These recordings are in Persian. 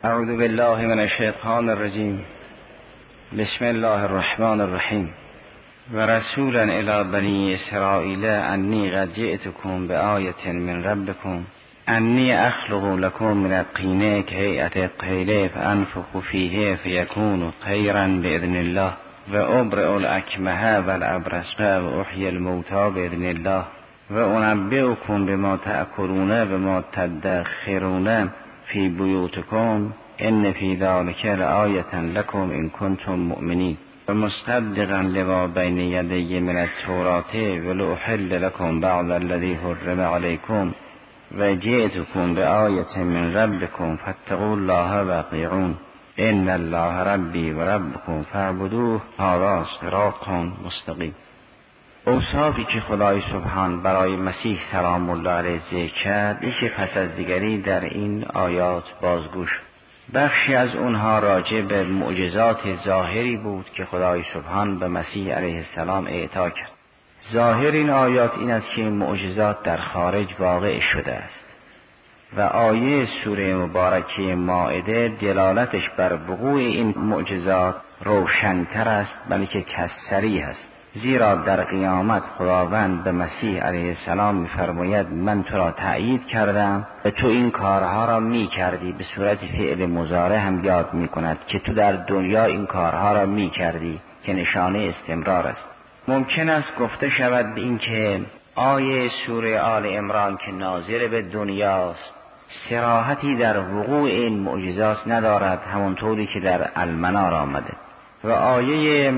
اعوذ بالله من الشیطان الرجیم. بسم الله الرحمن الرحیم. و رسولا الی بنی اسرائیل انی قد جئتکم بآیة من ربکم انی اخلق لکم من الطین کهیئة الطیر فانفخ فیه فیکون طیرا باذن الله و ابرئ الاکمه والابرص و احیی الموتی باذن الله و انبئکم بما تأکلون بما تدخرون فی بیوتکم ان فی ذلک لآیة لکم ان کنتم مؤمنین و مصدقا لما بین یدی من التوراة و لأحل لکم بعض الذی حرم علیکم و جئتکم بآیة من ربکم فاتقوا الله و اطیعون ان الله ربی و ربکم فاعبدوه هذا صراط مستقیم. اوصافی که خدای سبحان برای مسیح سلام الله علیه ذکر کرد یکی پس از دیگری در این آیات بازگو شد. بخشی از اونها راجع به معجزات ظاهری بود که خدای سبحان به مسیح علیه السلام اعطا کرد. ظاهر این آیات این است که این معجزات در خارج واقع شده است و آیه سوره مبارکه مائده دلالتش بر وقوع این معجزات روشن‌تر است بلکه کسری است، زیرا در قیامت خداوند به مسیح علیه السلام می‌فرماید من تو را تأیید کردم و تو این کارها را می‌کردی. به صورت فعل مضارع هم یاد می‌کند که تو در دنیا این کارها را می‌کردی که نشانه استمرار است. ممکن است گفته شود به این که آیه سوره آل عمران که ناظر به دنیاست صراحتی در وقوع این معجزات ندارد، همونطوری که در المنار آمده، و آیه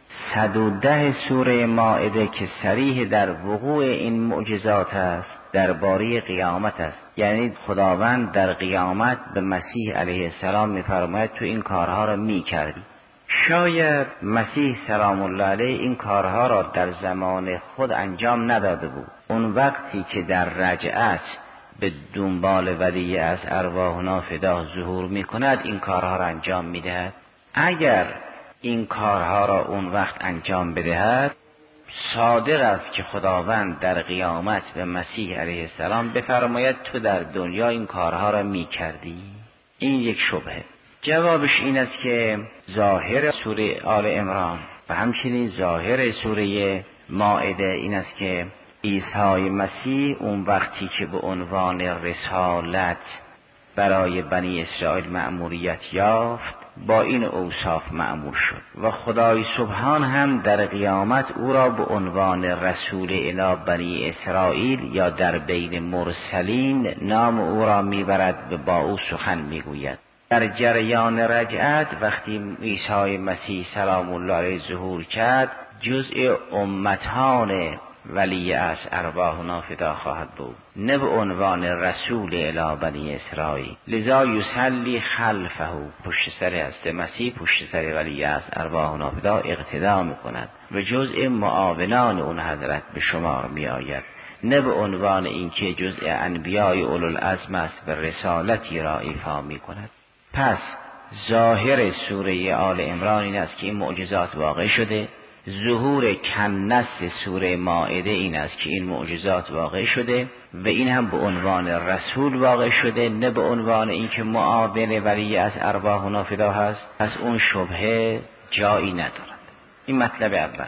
110 سوره مائده که صریح در وقوع این معجزات است درباره قیامت است، یعنی خداوند در قیامت به مسیح علیه السلام می‌فرماید تو این کارها را می‌کردی. شاید مسیح سلام الله علیه این کارها را در زمان خود انجام نداده بود. اون وقتی که در رجعت به دنبال ولی از ارواحنا فدا ظهور می‌کند این کارها را انجام می‌دهد. اگر این کارها را اون وقت انجام بدهد صادق است که خداوند در قیامت به مسیح علیه السلام بفرماید تو در دنیا این کارها را می‌کردی. این یک شبهه. جوابش این است که ظاهر سوره آل عمران و همچنین ظاهر سوره مائده این است که عیسی مسیح اون وقتی که به عنوان رسالت برای بنی اسرائیل مأموریت یافت با این اوصاف مأمور شد و خدای سبحان هم در قیامت او را به عنوان رسول الی بنی اسرائیل یا در بین مرسلین نام او را میبرد و با او سخن میگوید. در جریان رجعت وقتی عیسی مسیح سلام الله علیه ظهور کرد جزء امتان ولی از ارواحنا فدا خواهد بود، نه به عنوان رسول الی بنی اسرائیل. لذا یصلی خلفه، پشت سر است مسیح، پشت سر ولی از ارواحنا فدا اقتدا میکند و جزء معاونان اون حضرت به شمار می آید، نه به عنوان اینکه جزء انبیای اولوالعزم است و رسالتی را ایفا می کند. پس ظاهر سوره آل عمران این است که این معجزات واقع شده. ظهور کنس سوره مائده این است که این معجزات واقع شده و این هم به عنوان رسول واقع شده، نه به عنوان اینکه معاون ولی از ارواحنا فدا هست. پس اون شبهه جایی ندارد. این مطلب اول.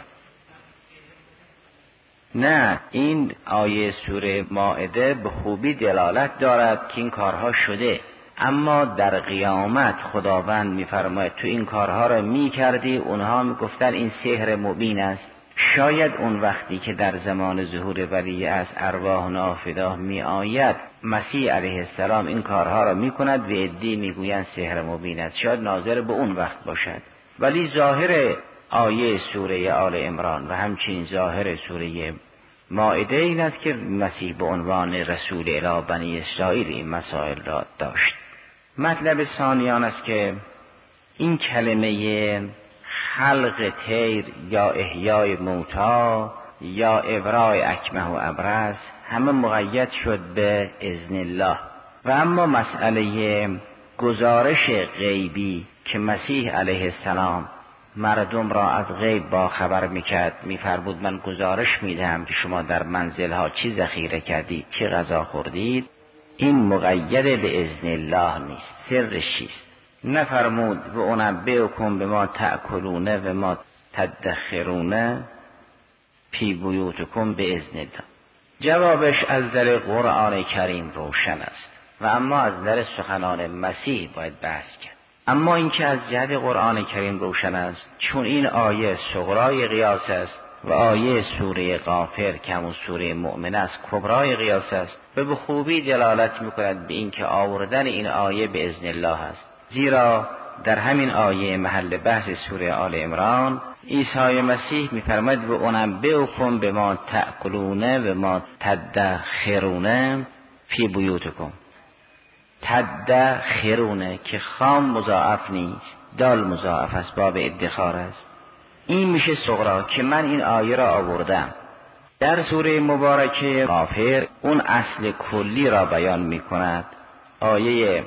نه، این آیه سوره مائده به خوبی دلالت دارد که این کارها شده، اما در قیامت خداوند می‌فرماید تو این کارها را می‌کردی، اونها می‌گفتن این سحر مبین است. شاید اون وقتی که در زمان ظهور ولی از ارواحنا فدا می‌آید مسیح علیه السلام این کارها را می‌کند و عده‌ای می‌گویند سحر مبین است، شاید ناظر به اون وقت باشد. ولی ظاهر آیه سوره آل عمران و همچنین ظاهر سوره مائده این است که مسیح به عنوان رسول الی بنی اسرائیل این مسائل را داشت. مطلب ثانیان است که این کلمه خلق طیر یا احیای موتی یا ابراء اکمه و ابرص همه مقید شد به اذن الله، و اما مسئله گزارش غیبی که مسیح علیه السلام مردم را از غیب با خبر میکرد، میفرمود من گزارش میدهم که شما در منزلها چی ذخیره کردید، چی غذا خوردید، این مقید به اذن الله نیست. سرش چیست؟ نفرمود و انبئکم بما تأکلون و ما تدخرون فی بیوتکم باذن الله. جوابش از در قرآن کریم روشن است و اما از در سخنان مسیح باید بحث کرد. اما اینکه از جهت قرآن کریم روشن است چون این آیه صغرای قیاس است و آیه سوره غافر که همون سوره مؤمنه است کبرای قیاس است و به خوبی دلالت میکند به اینکه آوردن این آیه به اذن الله است. زیرا در همین آیه محل بحث سوره آل عمران عیسی مسیح میفرماید و انبئکم بما تأکلون و ما تدخرون فی بیوتکم. تدخرون که خام مضاعف نیست، دال مضاعف است، باب ادخار است. این میشه صغرا که من این آیه را آوردم. در سوره مبارکه غافر اون اصل کلی را بیان میکند. آیه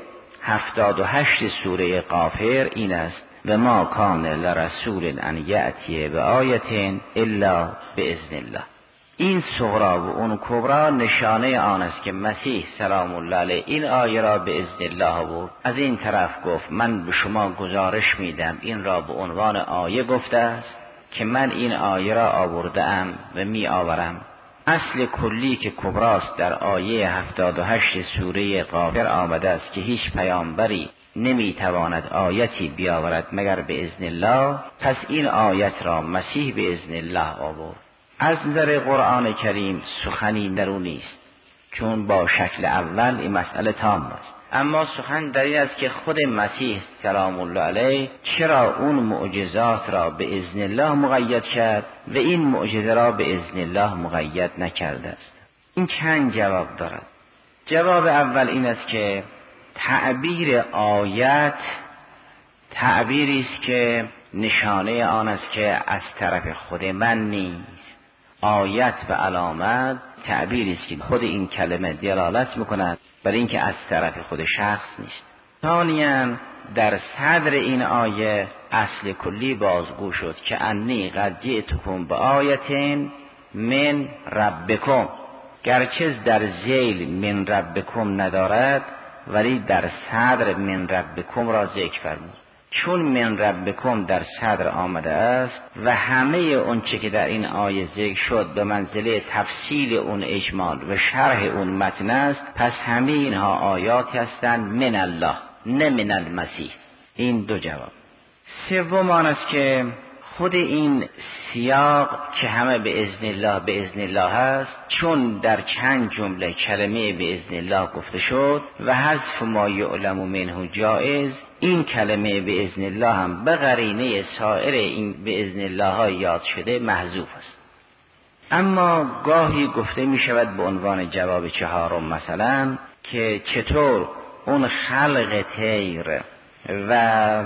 78 سوره غافر این است و ما کان لرسول ان یأتی بآیة الا باذن الله. این صغرا و اون کبرا نشانه آن است که مسیح سلام الله علیه این آیه را به اذن الله آورد. از این طرف گفت من به شما گزارش میدم، این را به عنوان آیه گفته است که من این آیه را آوردم و می آورم. اصل کلی که کبراست در آیه 78 سوره غافر آمده است که هیچ پیامبری نمیتواند آیتی بیاورد مگر به اذن الله. پس این آیت را مسیح به اذن الله آورد. از نظر قرآن کریم سخنی در او نیست چون با شکل اول این مسئله تام است. اما سخن در این است که خود مسیح سلام الله علیه چرا اون معجزات را به اذن الله مقید کرد و این معجزه را به اذن الله مقید نکرده است. این چند جواب دارد. جواب اول این است که تعبیر آیت تعبیری است که نشانه آن است که از طرف خود من نیست. آیت و علامت تعبیری است که خود این کلمه دلالت میکند بر اینکه از طرف خود شخص نیست. ثانیاً در صدر این آیه اصل کلی بازگو شد که انی قد جئتکم بآیة من ربکم. گرچه در ذیل من ربکم ندارد ولی در صدر من ربکم را ذکر فرمود. چون من ربکم در صدر آمده است و همه اون چه که در این آیه ذکر شد به منزله تفصیل اون اجمال و شرح اون متن است، پس همه اینها آیات هستند من الله نه من المسیح. این دو جواب. سوم آن است که خود این سیاق که همه به اذن الله هست چون در چند جمله کلمه به اذن الله گفته شد و حذف ما یعلم منه جائز، این کلمه به اذن الله هم به قرینه سایر این به اذن الله ها یاد شده محذوف است. اما گاهی گفته می شود به عنوان جواب چهارم مثلا که چطور اون خلق طیر و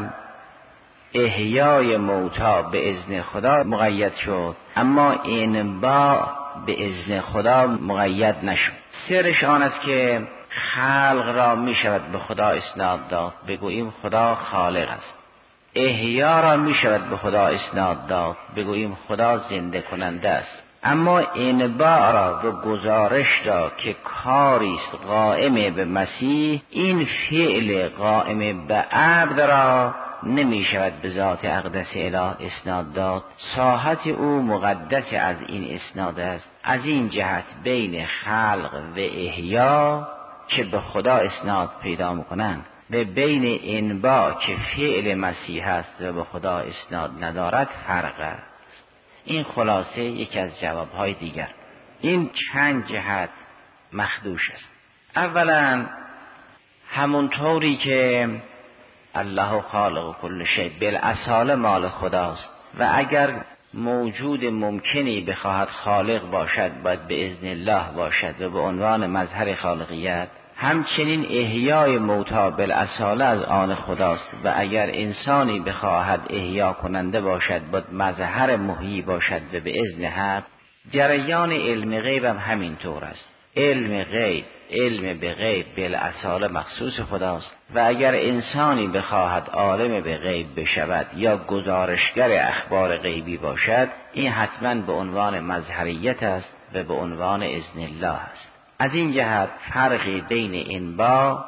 احیای موتا به اذن خدا مقید شد اما انباء به اذن خدا مقید نشد. سرش آن است که خلق را می شود به خدا اسناد داد، بگوییم خدا خالق است. احیا را می شود به خدا اسناد داد، بگوییم خدا زنده کننده است. اما انباء را و گزارش داد که کاری است قائم به مسیح، این فعل قائم به عبد را نمی شود به ذات اقدس اله اسناد داد. ساحت او مقدس از این اسناد است. از این جهت بین خلق و احیا که به خدا اسناد پیدا میکنند و بین انباء که فعل مسیح است و به خدا اسناد ندارد فرق است. این خلاصه یکی از جوابهای دیگر. این چند جهت مخدوش است. اولا همونطوری که الله خالق کل شیء بالاصاله مال خداست و اگر موجود ممکنی بخواهد خالق باشد باید به اذن الله باشد و به عنوان مظهر خالقیت. همچنین احیای موتا بالاصاله از آن خداست و اگر انسانی بخواهد احیا کننده باشد باید مظهر محیی باشد و به اذن حق. جریان علم غیب هم همین طور است. علم غیب، علم به غیب بالاصاله مخصوص خداست و اگر انسانی بخواهد عالم به غیب بشود یا گزارشگر اخبار غیبی باشد این حتما به عنوان مظهریت است و به عنوان اذن الله است. از این جهت فرقی بین انباء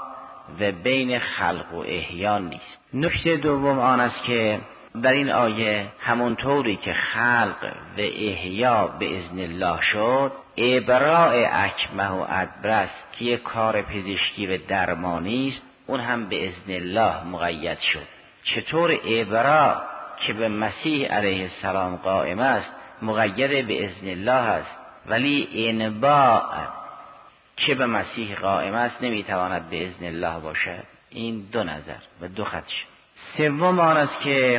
و بین خلق و احیا نیست. نکته دوم آن است که در این آیه همونطوری که خلق و احیا به اذن الله شد، ابراء اکمه و ادبرس که یک کار پزشکی و درمانی است اون هم به اذن الله مقید شد. چطور ابراء که به مسیح علیه السلام قائم است مقید به اذن الله است، ولی انباء که به مسیح قائم است نمیتواند به اذن الله باشد. این دو نظر و دو خدش. سوم آن است که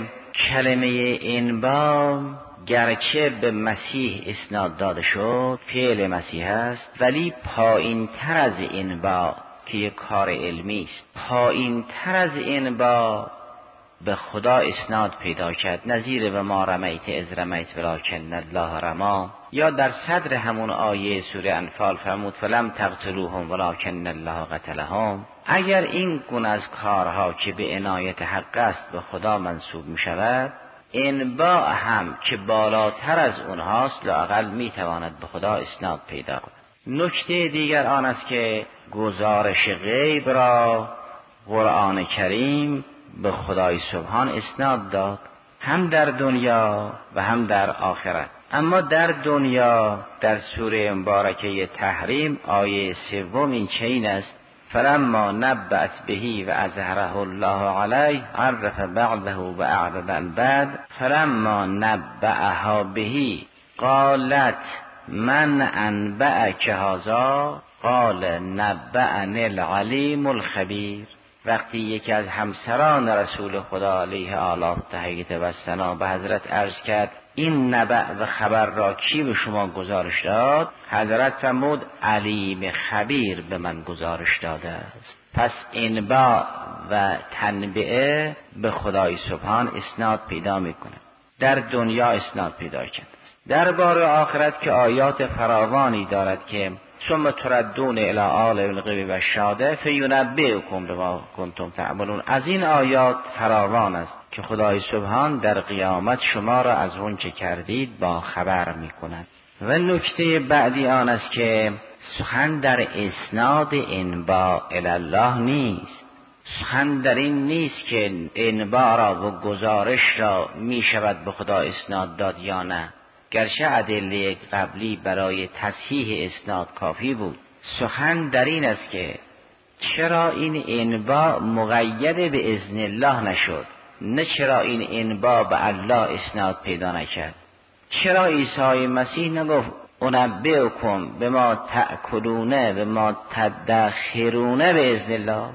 کلمه انباء گرچه به مسیح اسناد داده شد، فعل مسیح است، ولی پایین تر از انباء که یک کار علمی است، پایین تر از انباء به خدا اسناد پیدا کرد. نظیر و ما رمیت اذ رمیت ولکن الله رمی، یا در صدر همون آیه سوره انفال فرمود فلم تقتلوهم ولکن الله قتلهم. اگر این گونه از کارها که به عنایت حق است به خدا منسوب می شود، انباء هم که بالاتر از اونهاست لااقل می تواند به خدا اسناد پیدا کند. نکته دیگر آن است که گزارش غیب را قرآن کریم به خدای سبحان اسناد داد، هم در دنیا و هم در آخرت. اما در دنیا در سوره مبارکه تحریم آیه 3 این چنین است فلما نبأت بهی و اظهره الله علیه عرف بعضه و اعرض عن بعد فلما نبأها بهی قالت من انبأک هذا قال نبأنی العلیم الخبیر. وقتی یکی از همسران رسول خدا علیه آلاف تحییت و ثنا به حضرت عرض کرد این نبأ و خبر را کی به شما گزارش داد؟ حضرت فرمود علیم خبیر به من گزارش داده است. پس انباء و تنبئه به خدای سبحان اسناد پیدا میکنه، در دنیا اسناد پیدا کرده است. درباره آخرت که آیات فراوانی دارد که ثم تردون الی عالم الغیب و الشهاده فینبئکم بما کنتم تعملون، از این آیات فراوان است که خدای سبحان در قیامت شما را از اون چه کردید با خبر میکند. و نکته بعدی آن است که سخن در اسناد انباء الی الله نیست. سخن در این نیست که انباء را و گزارش را می شود به خدا اسناد داد یا نه، گرچه ادله قبلی برای تصحیح اسناد کافی بود. سخن در این است که چرا این انباء مقید به اذن الله نشد، نه چرا این انباء به الله اسناد پیدا نکرد. چرا عیسی مسیح نگفت انبئکم بما تأکلون بما تدخرون به اذن الله؟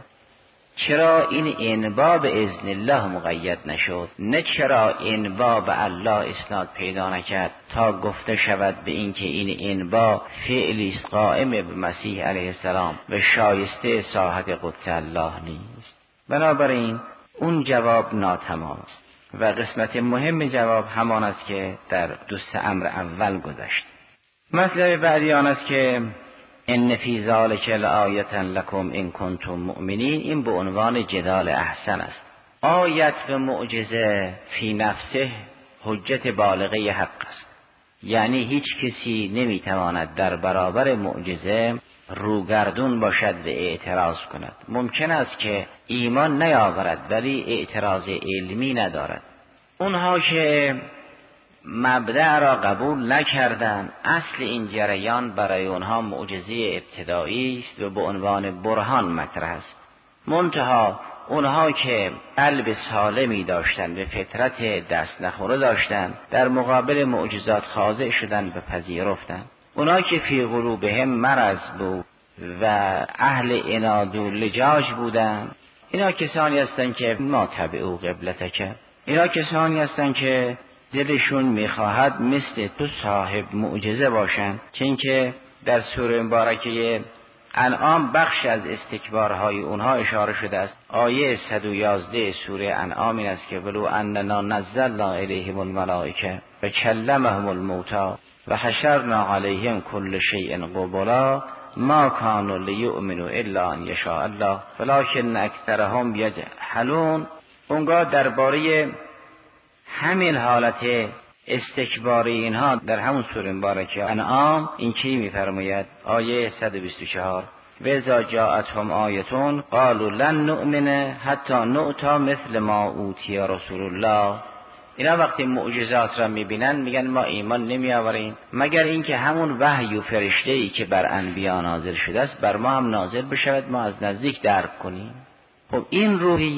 چرا این انباء به اذن الله مقید نشد، نه چرا انباء به الله اسناد پیدا نکرد تا گفته شود به این که این انباء فعلی است قائم به مسیح علیه السلام و شایسته صاحب قدس الله نیست. بنابراین اون جواب ناتمام است و قسمت مهم جواب همان است که در دوست امر اول گذشت. مطلب بعدی آن است که ان فی ذلک لآیة لکم ان کنتم مؤمنین. این به عنوان جدال احسن است. آیت و معجزه فی نفسه حجت بالغه حق است، یعنی هیچ کسی نمیتواند در برابر معجزه روگردون باشد و اعتراض کند. ممکن است که ایمان نیاورد ولی اعتراض علمی ندارد. اونها که مبدأ را قبول نکردند، اصل این جریان برای اونها معجزه ابتدایی است و به عنوان برهان مطرح است. منتها اونها که قلب سالمی داشتند و فطرت دست نخوره داشتند در مقابل معجزات خاضع شدند و پذیرفتند. اونها که فی قلوبهم مرض بود و اهل عناد و لجاج بودند، اینا کسانی هستند که ما تبعوا قبلتک، اینا کسانی هستند که دلشون میخواهد مثل تو صاحب معجزه باشند. چون که در سوره مبارکه انعام بخش از استکبارهای اونها اشاره شده است. آیه 111 سوره انعام این است که ولو اننا نزلنا الیهم الملائکه و کلمهم الموتی و حشرنا علیهم کل شیء قبلا ما کانوا لیؤمنوا الا ان یشاء الله ولکن اکثرهم یجهلون. اونگاه درباره همین حالت استکباری اینها در همون سوره مبارکه انعام این چی می‌فرماید؟ آیه 124 و اذا جاءتهم آیتون قالوا لن نؤمن حتی نؤتی مثل ما اوتی رسول الله. اینا وقتی معجزات را میبینن میگن ما ایمان نمیآوریم مگر اینکه همون وحی و فرشته‌ای که بر انبیا نازل شده است بر ما هم نازل بشود ما از نزدیک درک کنیم. خب این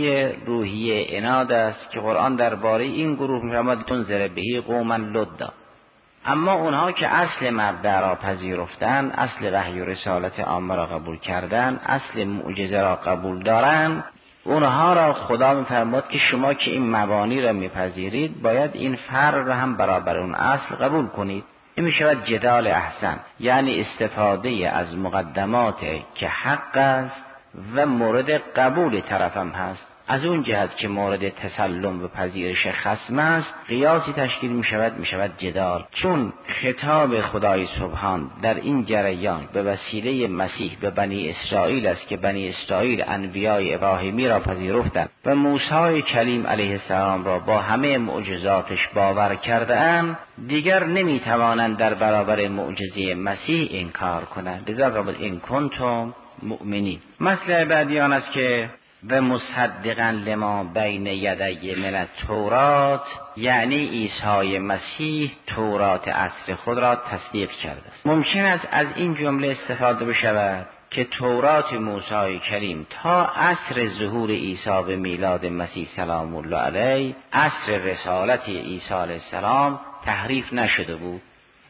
روحیه عناد است که قرآن درباره این گروه می‌فرماید تنذر بهی قوما لدا. اما اونها که اصل مبدأ را پذیرفتن، اصل وحی و رسالت عامه را قبول کردن، اصل معجزه را قبول دارن، اونها را خدا می‌فرماید که شما که این مبانی را میپذیرید باید این فرع را هم برابر اون اصل قبول کنید. این میشود جدال احسن، یعنی استفاده از مقدمات که حق است و مورد قبول طرفم هست. از اون جهت که مورد تسلم و پذیرش خصم است قیاسی تشکیل میشود جدال. چون خطاب خدای سبحان در این جریان به وسیله مسیح به بنی اسرائیل است که بنی اسرائیل انبیای ابراهیمی را پذیرفتند و موسی کلیم علیه السلام را با همه معجزاتش باور کرده اند، دیگر نمیتوانند در برابر معجزه مسیح انکار کنند. لذا رب این کنتم مؤمنین. مسئله بعدی آن است که و مصدقا لما بین یدی من التورات، یعنی عیسی مسیح تورات عصر خود را تصدیق کرده است. ممکن است از این جمله استفاده بشود که تورات موسی کلیم تا عصر ظهور عیسی به میلاد مسیح سلام الله علیه، عصر رسالت عیسی علیه السلام، تحریف نشده بود،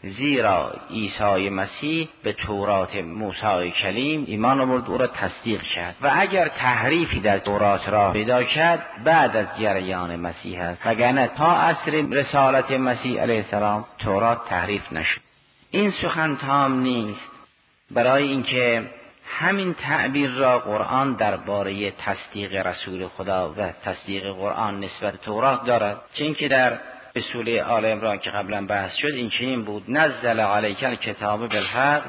زیرا عیسی مسیح به تورات موسی کلیم ایمان آورد، او را تصدیق کرد و اگر تحریفی در تورات را پیدا کرد بعد از جریان مسیح است، وگرنه تا عصر رسالت مسیح علیه السلام تورات تحریف نشد. این سخن تام نیست، برای اینکه همین تعبیر را قرآن درباره تصدیق رسول خدا و تصدیق قرآن نسبت تورات دارد. چون که در به سوره آل عمران که قبلا بحث شد این چنین بود: نزل علیک الکتاب بالحق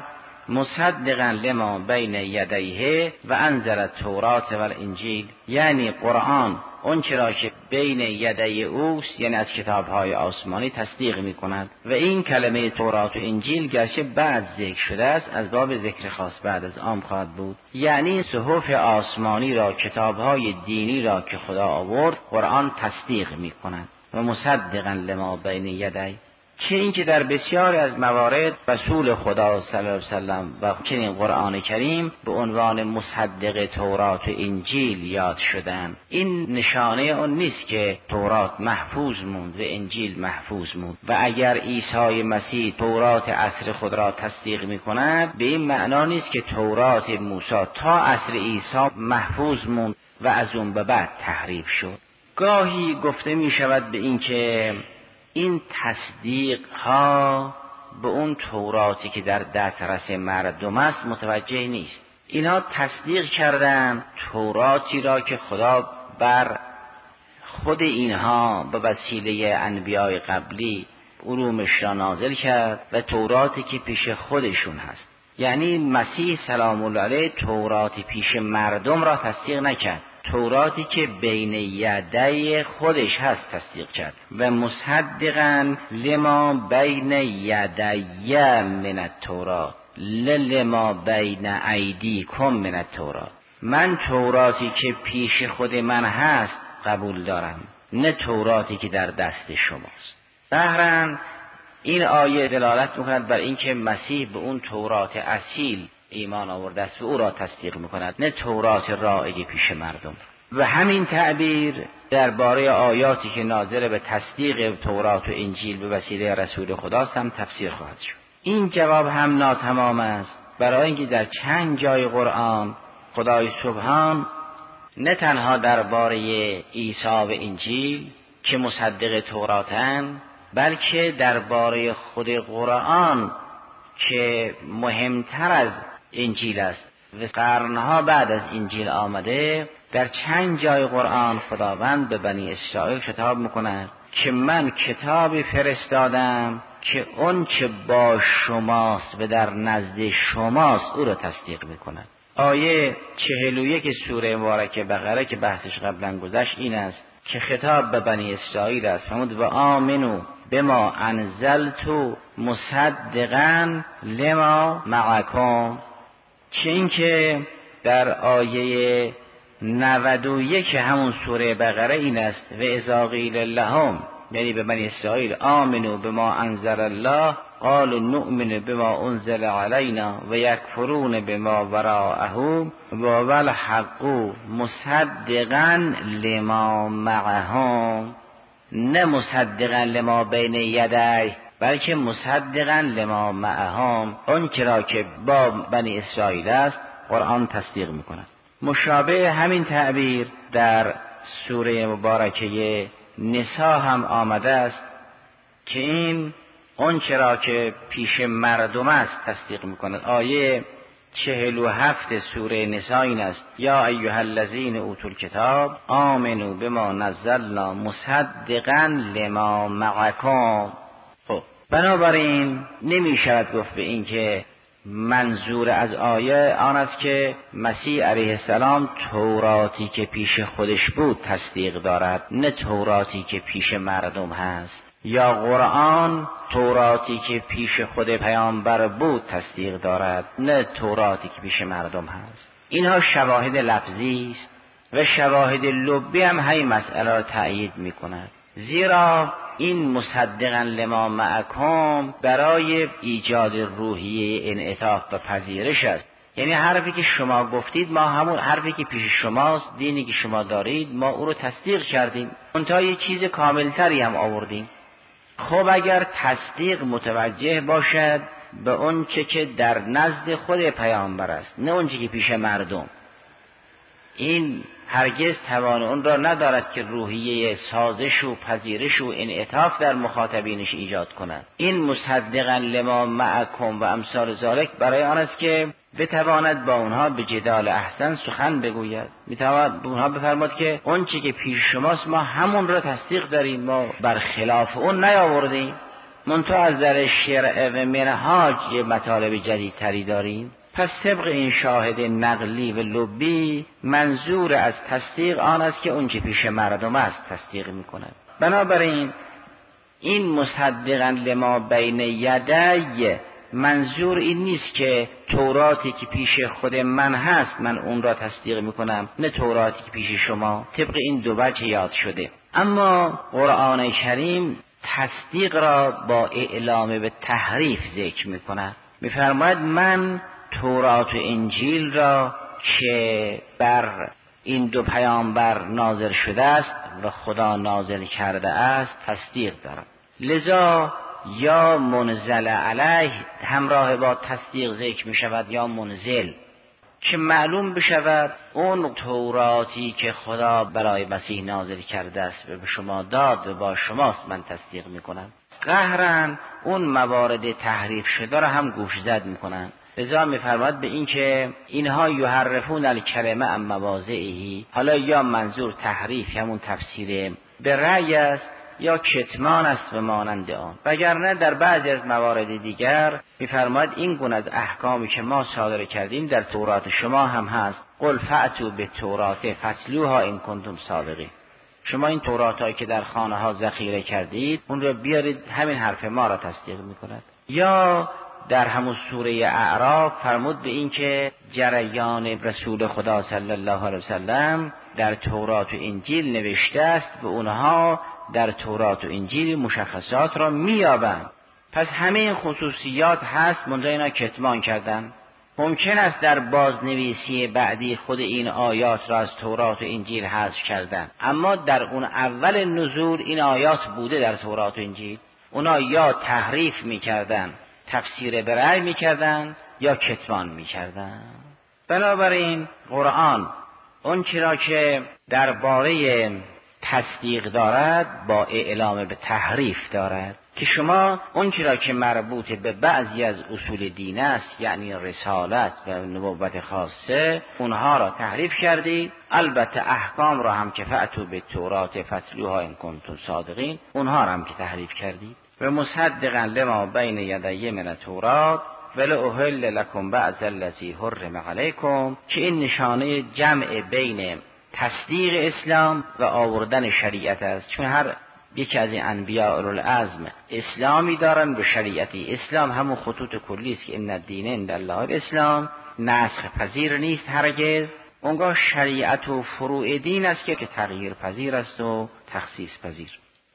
مصدقا لما بین یدیه و انزل التوراة والانجیل، یعنی قرآن اون چرا که بین یدی اوست، یعنی از کتابهای آسمانی تصدیق می کند و این کلمه تورات و انجیل گرچه بعد ذکر شده است از باب ذکر خاص بعد از عام خواهد بود، یعنی صحف آسمانی را، کتابهای دینی را که خدا آورد قرآن تصدیق می کند و مصدقا لما بین یدی. چه این که در بسیاری از موارد رسول خدا صلی الله علیه وسلم و چنین قرآن کریم به عنوان مصدق تورات و انجیل یاد شدن، این نشانه اون نیست که تورات محفوظ موند و انجیل محفوظ موند. و اگر عیسی مسیح تورات عصر خود را تصدیق می کند، به این معنا نیست که تورات موسی تا عصر عیسی محفوظ موند و از اون به بعد تحریف شد. گاهی گفته می شود به این که این تصدیق ها به اون توراتی که در دسترس مردم است متوجه نیست. اینها تصدیق کردن توراتی را که خدا بر خود اینها به وسیله انبیاء قبلی علومش را نازل کرد و توراتی که پیش خودشون هست. یعنی مسیح سلام الله علیه توراتی پیش مردم را تصدیق نکرد، توراتی که بین یدی خودش هست تصدیق کرد. و مصدقا لما بین یدی من التورات لما بین ایدیکم من التورات، من توراتی که پیش خود من هست قبول دارم، نه توراتی که در دست شماست. ظاهراً این آیه دلالت می‌کند بر اینکه مسیح به اون تورات اصیل ایمان آورده است و او را تصدیق می‌کند، نه تورات رایج پیش مردم. و همین تعبیر درباره آیاتی که ناظر به تصدیق تورات و انجیل به وسیله رسول خداست هم تفسیر خواهد شد. این جواب هم ناتمام است، برای اینکه در چند جای قرآن خدای سبحان نه تنها درباره عیسی و انجیل که مصدق توراتند، بلکه درباره خود قرآن که مهمتر از انجیل است و قرنها بعد از انجیل آمده، در چند جای قرآن خداوند به بنی اسرائیل خطاب میکند که من کتابی فرستادم که اون چه با شماست و در نزد شماست او را تصدیق میکند. آیه 41 سوره مبارکه بقره که بحثش قبلا گذشت این است که خطاب به بنی اسرائیل است، فرمود و آمنو بما انزلت مصدقا لما معکم، چه اینکه در آیه 91 همون سوره بقره این است و اذا قیل لهم، یعنی به بنی اسرائیل، آمنوا بما انزل الله قالوا نؤمن بما انزل علینا و یکفرون بما وراءه و الحق مصدقا لما معهم، نه مصدقا لما بین یدیه بلکه مصدقا لما معهم، اون چرا که با بنی اسرائیل است قرآن تصدیق میکند. مشابه همین تعبیر در سوره مبارکه نساء هم آمده است که این اون چرا که پیش مردم است تصدیق میکند. آیه 47 سوره نساء این است یا ایها الذین اوتوا الکتاب آمنوا بما نزلنا مصدقا لما معکم. خب بنابراین نمی شود گفت به این که منظور از آیه آن است که مسیح علیه السلام توراتی که پیش خودش بود تصدیق دارد، نه توراتی که پیش مردم هست، یا قرآن توراتی که پیش خود پیامبر بود تصدیق دارد، نه توراتی که پیش مردم هست. اینها شواهد لفظی است و شواهد لبی هم همین مسئله را تأیید می کند. زیرا این مصدقا لما معکم برای ایجاد روحیه انعطاف و پذیرش است. یعنی حرفی که شما گفتید ما همون حرفی که پیش شماست، دینی که شما دارید ما او رو تصدیق کردیم، منتها یه چیز کاملتری هم آوردیم. خب اگر تصدیق متوجه باشد به اون چه که در نزد خود پیامبر است، نه اون چه که پیش مردم، این هرگز توان اون را ندارد که روحیه سازش و پذیرش و انعطاف در مخاطبینش ایجاد کند. این مصدقا لما معکم و امثال ذالک برای آن است که بتواند با اونها به جدال احسن سخن بگوید، میتواند به اونها بفرماد که اون چی که پیش شماست ما همون را تصدیق داریم، ما برخلاف اون نیاوردیم، منتها از در شرع و منهاج یه مطالب جدیدتری داریم. پس طبق این شاهد نقلی و لبی منظور از تصدیق آن است که اون چه پیش مردم است تصدیق میکند. بنابراین این مصدقا لما بین یدی منظور این نیست که توراتی که پیش خود من هست من اون را تصدیق میکنم، نه توراتی که پیش شما. طبق این دو وجه یاد شده. اما قرآن کریم تصدیق را با اعلام به تحریف ذکر میکند. میفرماید من تورات و انجیل را که بر این دو پیامبر نازل شده است و خدا نازل کرده است تصدیق دارم. لذا یا منزل علیه همراه با تصدیق ذکر می شود یا منزل، که معلوم بشود اون توراتی که خدا برای مسیح نازل کرده است و به شما داد و با شماست من تصدیق می کنم. قهرن اون موارد تحریف شده را هم گوش زد می کنن. لذا می‌فرماید به این که اینها یحرفون الکلمه عن مواضعه، حالا یا منظور تحریف همون تفسیر به رأی است یا کتمان است و مانند آن، وگرنه در بعضی از موارد دیگر می‌فرماید این گونه از احکامی که ما صادر کردیم در تورات شما هم هست. قل فأتوا بالتوراة فاتلوها ان کنتم صادقین. شما این توراتایی که در خانه ها ذخیره کردید اون رو بیارید، همین حرف ما را تصدیق می‌کند. یا در همون سوره اعراف فرمود به این که جریان رسول خدا صلی الله علیه وسلم در تورات و انجیل نوشته است و اونها در تورات و انجیل مشخصات را میابند. پس همه این خصوصیات هست، منتها اینا کتمان کردن. ممکن است در بازنویسی بعدی خود این آیات را از تورات و انجیل حذف کردن، اما در اون اول نزول این آیات بوده در تورات و انجیل. اونا یا تحریف میکردن، تفسیر به رأی میکردن، یا کتمان میکردن. بنابراین قرآن اون چرا که درباره تصدیق دارد با اعلام به تحریف دارد، که شما اون چرا که مربوط به بعضی از اصول دین است، یعنی رسالت و نبوت خاصه، اونها را تحریف کردید. البته احکام را هم که فأتوا بالتوراة فاتلوها ان کنتم صادقین، اونها را هم که تحریف کردید. و مصدقا لما بین یدی من التوراة ولأحل لکم بعض الذی حرم علیکم، که این نشانه جمع بین تصدیق اسلام و آوردن شریعت است. چون هر یکی از این انبیاء اولوالعزم اسلامی دارن به شریعتی. اسلام همون خطوط کلی است که ان الدین عند الله الاسلام، نسخ پذیر نیست هرگز، اونگاه شریعت و فروع دین است که تغییر پذیر است و تخصیص پذیر.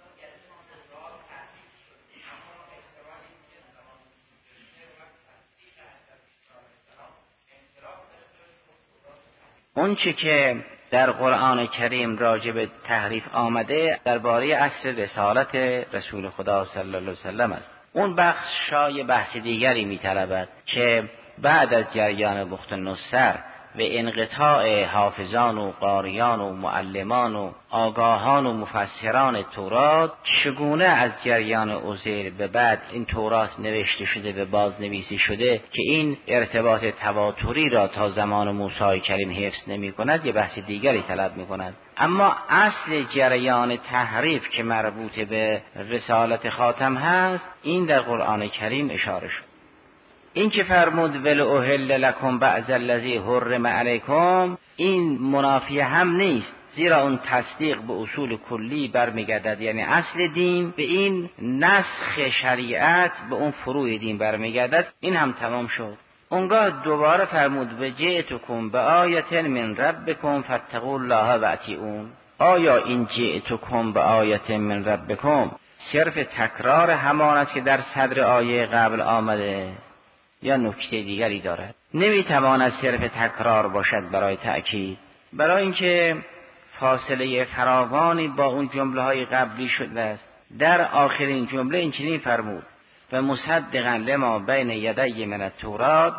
اون چه که در قرآن کریم راجع به تحریف آمده درباره اصل رسالت رسول خدا صلی الله علیه وسلم است. اون بخش شای بحث دیگری می‌طلبد که بعد از جریان بخت النصر و انقطاع حافظان و قاریان و معلمان و آگاهان و مفسران تورات چگونه از جریان عزیر به بعد این تورات نوشته شده و بازنویسی شده که این ارتباط تواتری را تا زمان موسی کریم حفظ نمی کند، یه بحث دیگری طلب می کند. اما اصل جریان تحریف که مربوط به رسالت خاتم هست این در قرآن کریم اشاره شد. این که فرمود ول احل لکم بعض الذی حرم علیکم، این منافی هم نیست، زیرا اون تصدیق به اصول کلی برمیگردد، یعنی اصل دین به این نسخ شریعت به اون فروع دین برمیگردد. این هم تمام شد. اونگاه دوباره فرمود و جئتکم بآیة من ربکم فاتقوا الله و اطیعون. آیا این جئتکم بآیة من ربکم صرف تکرار همان است که در صدر آیه قبل آمده یا نکته دیگری دارد؟ نمیتواند صرف تکرار باشد برای تأکید، برای اینکه فاصله فراوانی با اون جمله های قبلی شده است. در آخرین جمله این چنین فرمود و مصدقا لما بین یدی من التورات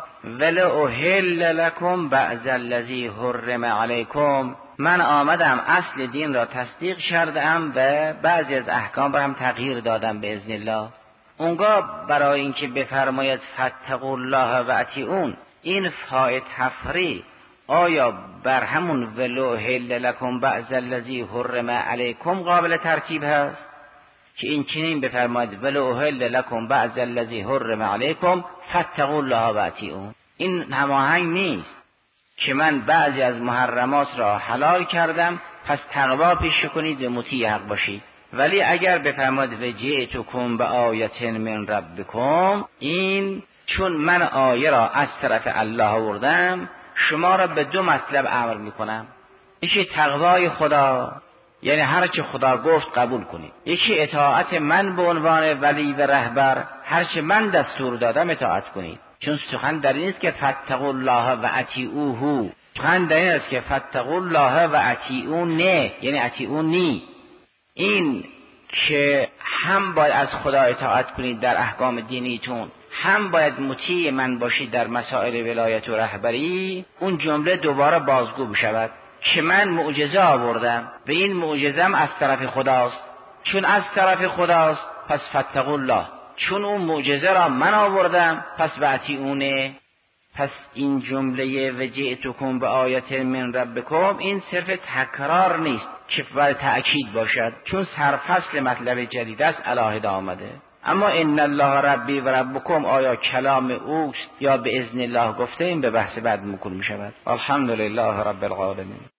ولأحل لکم بعض الذی حرم علیکم. من آمدم اصل دین را تصدیق کردم و بعضی از احکام را هم تغییر دادم به اذن الله. اونگاه برای اینکه بفرماید فاتقوا الله و اطیعون، این فاء تفریع آیا بر همون ولأحل لکم بعض الذی حرم علیکم قابل ترتیب هست که این چنین بفرماید ولأحل لکم بعض الذی حرم علیکم فاتقوا الله و اطیعون؟ این هماهنگ نیست که من بعضی از محرمات را حلال کردم پس تقوا پیشه کنید و مطیع حق باشید. ولی اگر بفرماید و جئتکم بآیة من ربکم، این چون من آیه را از طرف الله آوردم شما را به دو مطلب امر میکنم. یکی تقوای خدا، یعنی هر چه خدا گفت قبول کنید. یکی اطاعت من به عنوان ولی و رهبر، هر چه من دستور دادم اطاعت کنید. چون سخن در این است که فاتقوا الله و اطیعوه، سخن در این است که فاتقوا الله و اطیعون نه، یعنی اطیعون نی. این که هم باید از خدا اطاعت کنید در احکام دینیتون، هم باید مطیع من باشید در مسائل ولایت و رهبری، اون جمله دوباره بازگو بشود که من معجزه آوردم و این معجزم از طرف خداست. چون از طرف خداست پس فاتقوا الله، چون اون معجزه را من آوردم پس اطیعونه. پس این جمله و جئتکم بآیة من ربکم این صرف تکرار نیست که برای تأکید باشد، چون سرفصل مطلب جدید است علاهه آمده. اما ان الله ربی و ربکم آیا کلام اوست یا به اذن الله گفته، این به بحث بعد مکمل می شود. الحمدلله رب العالمین.